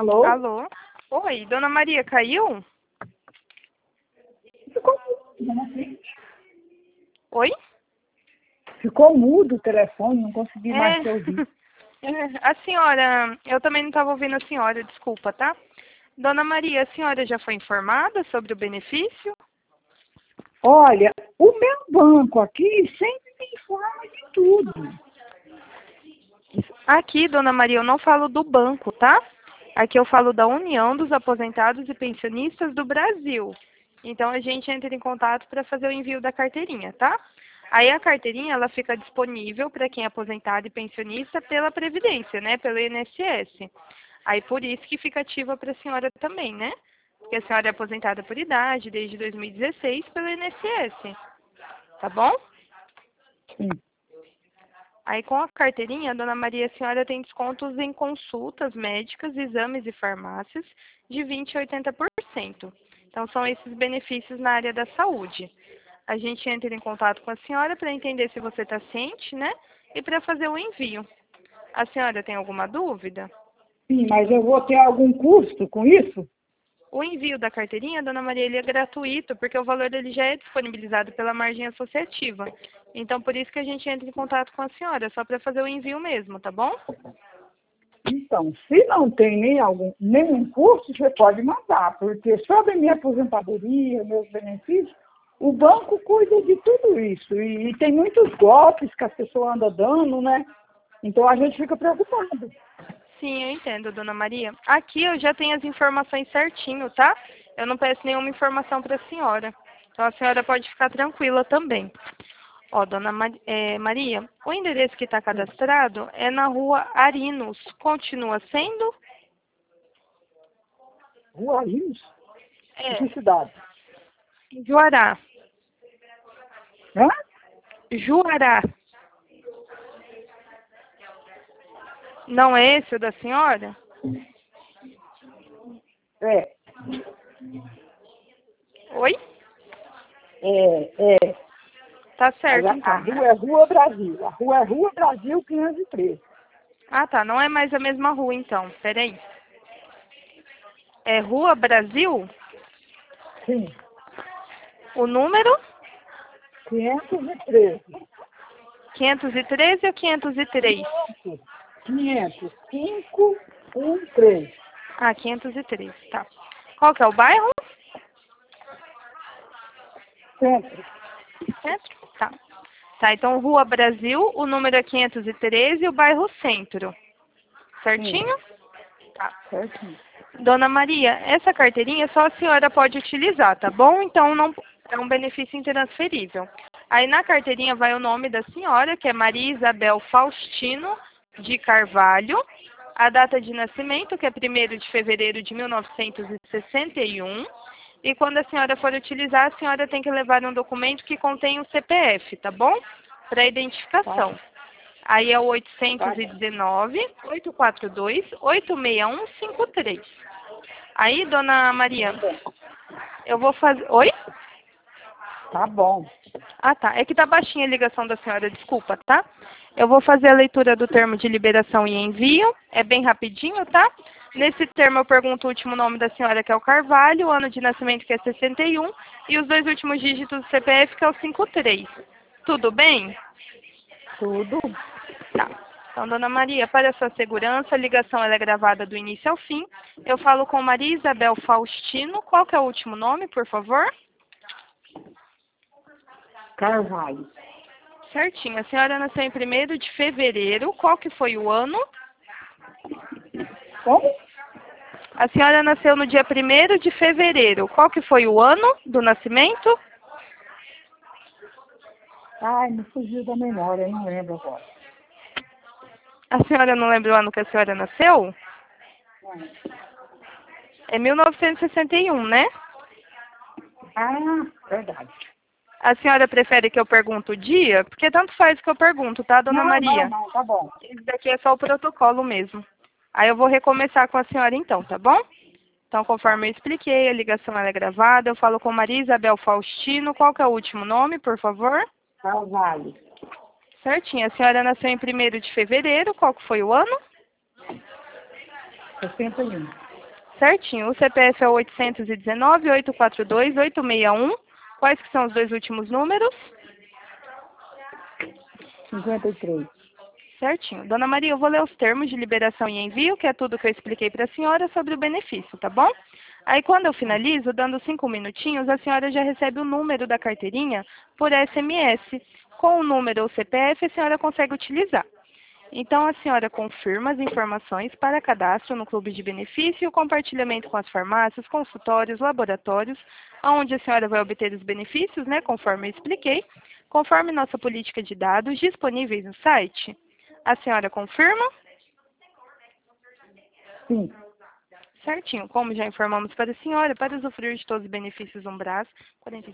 Alô? Alô? Oi, Dona Maria, caiu? Ficou mudo, né? Oi? Ficou mudo o telefone, não consegui mais É, te ouvir. a senhora, eu também não estava ouvindo a senhora, desculpa, tá? Dona Maria, a senhora já foi informada sobre o benefício? Olha, o meu banco aqui sempre me informa de tudo. Aqui, Dona Maria, eu não falo do banco, tá? Aqui eu falo da União dos Aposentados e Pensionistas do Brasil. Então a gente entra em contato para fazer o envio da carteirinha, tá? Aí a carteirinha ela fica disponível para quem é aposentado e pensionista pela Previdência, né? Pelo INSS. Aí por isso que fica ativa para a senhora também, né? Porque a senhora é aposentada por idade desde 2016 pelo INSS. Tá bom? Sim. Aí com a carteirinha, Dona Maria, a senhora tem descontos em consultas médicas, exames e farmácias de 20% a 80%. Então são esses benefícios na área da saúde. A gente entra em contato com a senhora para entender se você está ciente, né? E para fazer o envio. A senhora tem alguma dúvida? Sim, mas eu vou ter algum custo com isso? O envio da carteirinha, Dona Maria, ele é gratuito, porque o valor dele já é disponibilizado pela margem associativa. Então, por isso que a gente entra em contato com a senhora, só para fazer o envio mesmo, tá bom? Então, se não tem nenhum custo, você pode mandar, porque sobre a minha aposentadoria, meus benefícios, o banco cuida de tudo isso. E tem muitos golpes que as pessoas andam dando, né? Então a gente fica preocupado. Sim, eu entendo, Dona Maria. Aqui eu já tenho as informações certinho, tá? Eu não peço nenhuma informação para a senhora. Então, a senhora pode ficar tranquila também. Ó, Maria, o endereço que está cadastrado é na rua Arinos. Continua sendo? Rua Arinos? Em É, que cidade? Juará. Hã? Juará. Não é esse o da senhora? É, Oi? é. Tá Mas certo, a então. rua é Rua Brasil. A rua é Rua Brasil 503. Ah, tá. Não é mais a mesma rua, então. Peraí. É Rua Brasil? Sim, O número? 513. 513 ou 503? 500, 513. Ah, 503, tá. Qual que é o bairro? Centro. Centro? Tá. Tá, então Rua Brasil, o número é 513 e o bairro Centro. Sim, Certinho? Tá. certinho. Dona Maria, essa carteirinha só a senhora pode utilizar, tá bom? Então não é um benefício intransferível. Aí na carteirinha vai o nome da senhora, que é Maria Isabel Faustino de Carvalho, a data de nascimento, que é 1º de fevereiro de 1961, e quando a senhora for utilizar, a senhora tem que levar um documento que contém o CPF, tá bom? Para identificação. Aí é o Tá bom. 819-842-86153. Aí, Dona Maria, Tá bom. eu vou fazer... Oi? Tá bom. Ah, tá. É que tá baixinha a ligação da senhora, desculpa, tá? Eu vou fazer a leitura do termo de liberação e envio. É bem rapidinho, tá? Nesse termo eu pergunto o último nome da senhora, que é o Carvalho, o ano de nascimento, que é 61, e os dois últimos dígitos do CPF, que é o 53. Tudo bem? Tudo. Tá. Então, Dona Maria, para a sua segurança, a ligação ela é gravada do início ao fim. Eu falo com Maria Isabel Faustino. Qual que é o último nome, por favor? Carvalho. Certinho. A senhora nasceu em 1º de fevereiro. Qual que foi o ano? Como? A senhora nasceu no dia 1º de fevereiro. Qual que foi o ano do nascimento? Ai, me fugiu da memória, eu não lembro agora. A senhora não lembra o ano que a senhora nasceu? Não. É 1961, né? Ah, verdade. A senhora prefere que eu pergunte o dia? Porque tanto faz que eu pergunto, tá, Dona Maria? Não, tá bom. Isso daqui é só o protocolo mesmo. Aí eu vou recomeçar com a senhora então, tá bom? Então, Tá. conforme eu expliquei, a ligação ela é gravada. Eu falo com Maria Isabel Faustino. Qual que é o último nome, por favor? Carvalho. Certinho. A senhora nasceu em 1º de fevereiro. Qual que foi o ano? 61. Certinho. O CPF é o 819-842-861. Quais que são os dois últimos números? 53. Certinho. Dona Maria, eu vou ler os termos de liberação e envio, que é tudo que eu expliquei para a senhora sobre o benefício, tá bom? Aí, quando eu finalizo, dando 5 minutinhos, a senhora já recebe o número da carteirinha por SMS. Com o número ou CPF, a senhora consegue utilizar. Então, a senhora confirma as informações para cadastro no Clube de Benefício e o compartilhamento com as farmácias, consultórios, laboratórios, onde a senhora vai obter os benefícios, né, conforme eu expliquei, conforme nossa política de dados disponíveis no site. A senhora confirma? Sim. Certinho. Como já informamos para a senhora, para usufruir de todos os benefícios Umbras, 45